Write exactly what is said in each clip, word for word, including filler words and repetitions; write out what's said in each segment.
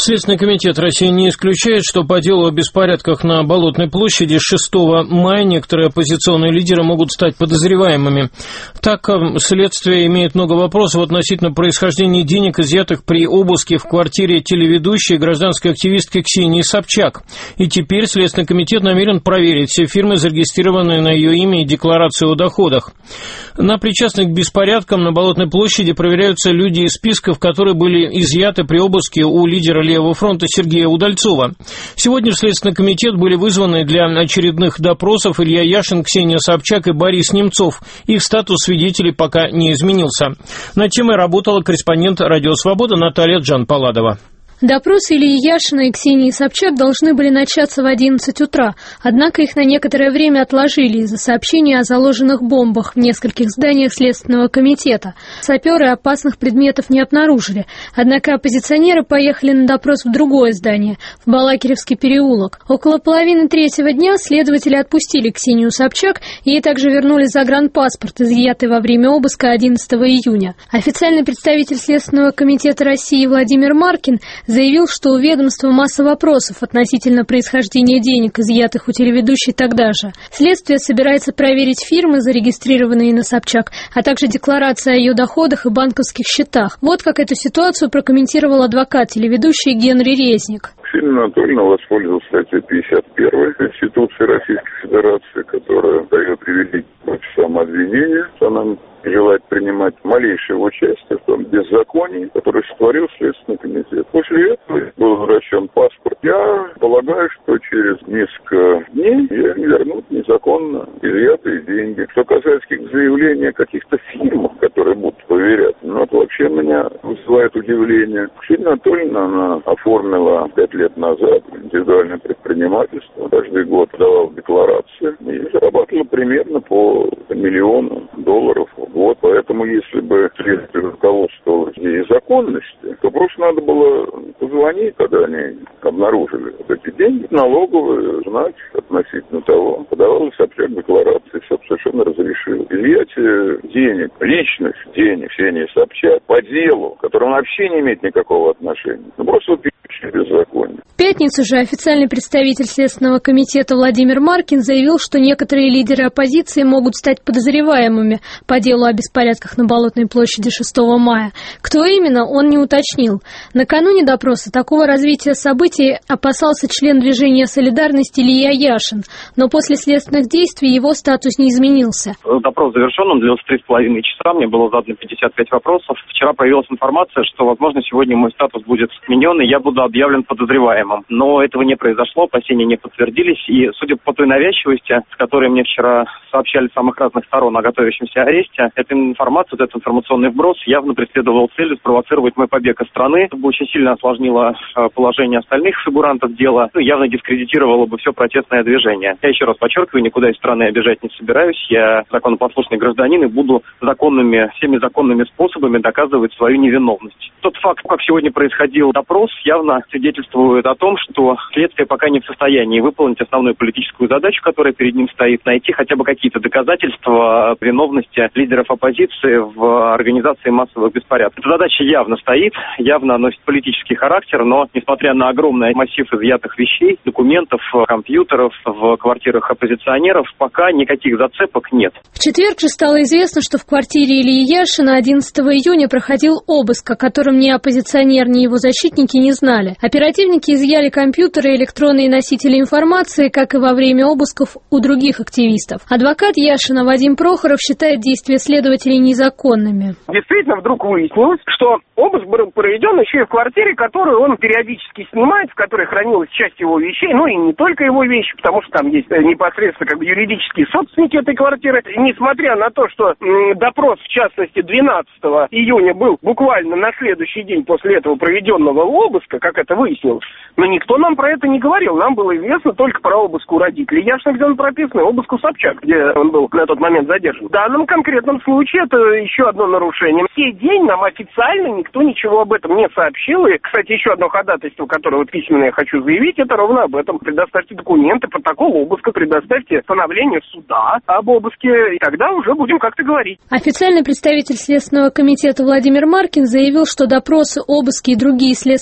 Следственный комитет России не исключает, что по делу о беспорядках на Болотной площади шестого мая некоторые оппозиционные лидеры могут стать подозреваемыми. Так, следствие имеет много вопросов относительно происхождения денег, изъятых при обыске в квартире телеведущей гражданской активистки Ксении Собчак. И теперь Следственный комитет намерен проверить все фирмы, зарегистрированные на ее имя, и декларации о доходах. На причастных к беспорядкам на Болотной площади проверяются люди из списков, которые были изъяты при обыске у лидера Левого фронта Сергея Удальцова. Сегодня в Следственный комитет были вызваны для очередных допросов Илья Яшин, Ксения Собчак и Борис Немцов. Их статус свидетелей пока не изменился. Над темой работала корреспондент «Радио Свобода» Наталья Джан-Паладова. Допросы Ильи Яшина и Ксении Собчак должны были начаться в одиннадцать утра, однако их на некоторое время отложили из-за сообщений о заложенных бомбах в нескольких зданиях Следственного комитета. Саперы опасных предметов не обнаружили, однако оппозиционеры поехали на допрос в другое здание, в Балакиревский переулок. Около половины третьего дня следователи отпустили Ксению Собчак, ей также вернули загранпаспорт, изъятый во время обыска одиннадцатого июня. Официальный представитель Следственного комитета России Владимир Маркин заявил, что у ведомства масса вопросов относительно происхождения денег, изъятых у телеведущей тогда же. Следствие собирается проверить фирмы, зарегистрированные на Собчак, а также декларации о ее доходах и банковских счетах. Вот как эту ситуацию прокомментировал адвокат телеведущей Генри Резник. Ксения Анатольевна воспользовалась статьей пятьдесят первой Конституции Российской Федерации, которая дает привилегию против самообвинения. Она желает принимать малейшее участие в том беззаконии, которое сотворил Следственный комитет. После этого был возвращен паспорт. Я полагаю, что через несколько дней ей вернут незаконно изъятые деньги. Что касается заявления каких-то фирм, которые будут проверять, ну, это вообще меня вызывает удивление. Ксения Анатольевна, она оформила пять лет назад индивидуальное предпринимательство. Каждый год давала декларации и зарабатывала примерно по миллиону долларов в год. Поэтому, если бы следствие руководствовалось ей законности, то просто надо было позвонить, когда они обнаружили вот эти деньги, налоговые, знать относительно того. Подавалась Собчак декларации, совершенно разрешил. Изъятие денег, личных денег Ксении Собчак по делу, которому вообще не имеет никакого отношения. Ну, просто вот беззаконие. В пятницу же официальный представитель Следственного комитета Владимир Маркин заявил, что некоторые лидеры оппозиции могут стать подозреваемыми по делу о беспорядках на Болотной площади шестого мая. Кто именно, он не уточнил. Накануне допроса такого развития событий опасался член движения «Солидарность» Илья Яшин, но после следственных действий его статус не изменился. Допрос завершен, он длился три с половиной часа, мне было задано пятьдесят пять вопросов. Вчера появилась информация, что, возможно, сегодня мой статус будет сменен, и я буду объявлен подозреваемым. Но этого не произошло, опасения не подтвердились, и судя по той навязчивости, с которой мне вчера сообщали с самых разных сторон о готовящемся аресте, эта информация, этот информационный вброс явно преследовал целью спровоцировать мой побег из страны. Это бы очень сильно осложнило положение остальных фигурантов дела, ну, явно дискредитировало бы все протестное движение. Я еще раз подчеркиваю, никуда из страны обижать не собираюсь. Я законопослушный гражданин и буду законными, всеми законными способами доказывать свою невиновность. Тот факт, как сегодня происходил допрос, явно свидетельствует о том, что следствие пока не в состоянии выполнить основную политическую задачу, которая перед ним стоит, найти хотя бы какие-то доказательства виновности лидеров оппозиции в организации массовых беспорядков. Эта задача явно стоит, явно носит политический характер, но несмотря на огромный массив изъятых вещей, документов, компьютеров в квартирах оппозиционеров, пока никаких зацепок нет. В четверг же стало известно, что в квартире Ильи Яшина одиннадцатого июня проходил обыск, о котором ни оппозиционер, ни его защитники не знали. Оперативники изъяли компьютеры и электронные носители информации, как и во время обысков у других активистов. Адвокат Яшина Вадим Прохоров считает действия следователей незаконными. Действительно, вдруг выяснилось, что обыск был проведен еще и в квартире, которую он периодически снимает, в которой хранилась часть его вещей, ну и не только его вещи, потому что там есть непосредственно как бы юридические собственники этой квартиры. Несмотря на то, что м, допрос, в частности, двенадцатого июня был буквально на следующий день после этого проведенного обыска, как это выяснилось, но никто нам про это не говорил. Нам было известно только про обыск у родителей Яшина, где он прописан, и обыск у Собчак, где он был на тот момент задержан. В данном конкретном случае это еще одно нарушение. В сей день нам официально никто ничего об этом не сообщил. И, кстати, еще одно ходатайство, которое вот письменно я хочу заявить, это ровно об этом. Предоставьте документы, протокол обыска, предоставьте постановление суда об обыске, и тогда уже будем как-то говорить. Официальный представитель Следственного комитета Владимир Маркин заявил, что допросы, обыски и другие следственные действия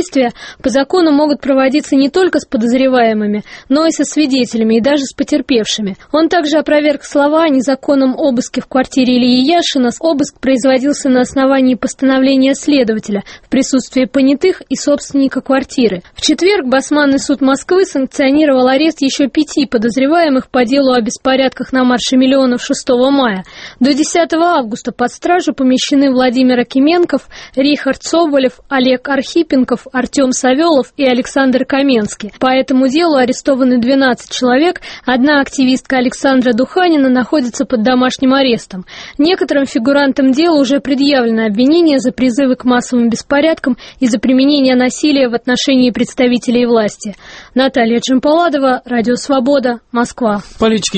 действия по закону могут проводиться не только с подозреваемыми, но и со свидетелями и даже с потерпевшими. Он также опроверг слова о незаконном обыске в квартире Ильи Яшина. Обыск производился на основании постановления следователя в присутствии понятых и собственника квартиры. В четверг Басманный суд Москвы санкционировал арест еще пяти подозреваемых по делу о беспорядках на марше миллионов шестого мая. До десятого августа под стражу помещены Владимир Акименков, Рихард Соболев, Олег Архипенков, Артем Савелов и Александр Каменский. По этому делу арестованы двенадцать человек, одна активистка Александра Духанина находится под домашним арестом. Некоторым фигурантам дела уже предъявлено обвинение за призывы к массовым беспорядкам и за применение насилия в отношении представителей власти. Наталья Джампаладова, Радио Свобода, Москва. Политики